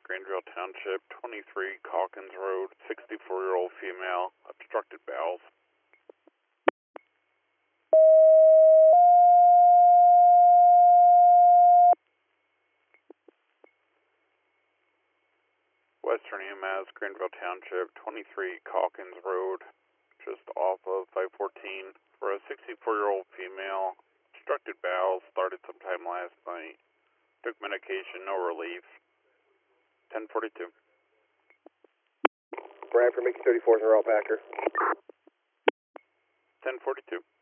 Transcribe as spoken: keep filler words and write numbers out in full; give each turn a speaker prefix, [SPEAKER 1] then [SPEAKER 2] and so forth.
[SPEAKER 1] Grandville Township, twenty-three Calkins Road, sixty-four-year-old female, obstructed bowels. Western E M S, Grandville Township, twenty-three Calkins Road, just off of five fourteen, for a sixty-four-year-old female, obstructed bowels, started sometime last night. Took medication, no relief. ten forty-two.
[SPEAKER 2] Bradford, Mickey thirty-four, Earl Packer.
[SPEAKER 1] ten forty-two.